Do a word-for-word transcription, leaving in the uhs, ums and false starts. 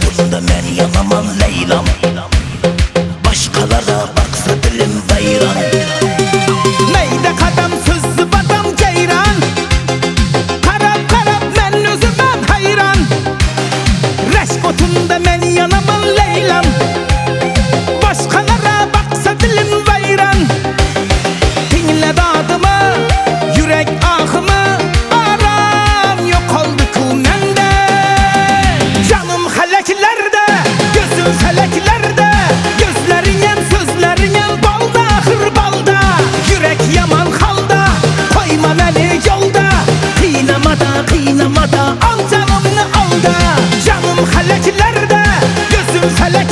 kotunda men yanamam Leylam. Başkalara baksa dilim vayran. Neyde kadam sızı badam ceyran. Karab karab men özümem hayran. Reş kotunda men yanamam Leylam. Başkalara baksa dilim vayran. Dinle dadımı, yürek ahımı, aram yok oldu kumende. Canım heleklerde, gözüm feleklerde, gözlerinin sözlerinin balda hırbalda. Yürek yaman halda, koyma beni yolda. Kıynamada kıynamada al canımını al da. Canım heleklerde, gözüm feleklerde,